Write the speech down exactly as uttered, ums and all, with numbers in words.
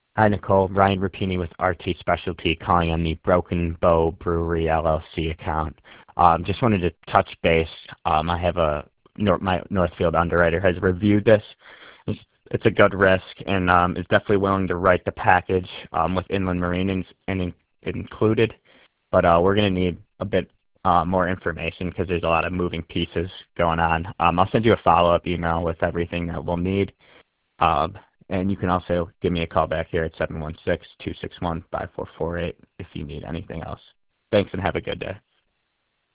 Hi, Nicole. Ryan Rapini with R T Specialty calling on the Broken Bow Brewery L L C account. Um, just wanted to touch base. Um, I have a my Northfield underwriter has reviewed this. It's, it's a good risk and um, is definitely willing to write the package um, with inland marine in, in, included. But uh, we're going to need a bit uh, more information because there's a lot of moving pieces going on. Um, I'll send you a follow-up email with everything that we'll need. Um, and you can also give me a call back here at seven one six, two six one, five four four eight if you need anything else. Thanks and have a good day.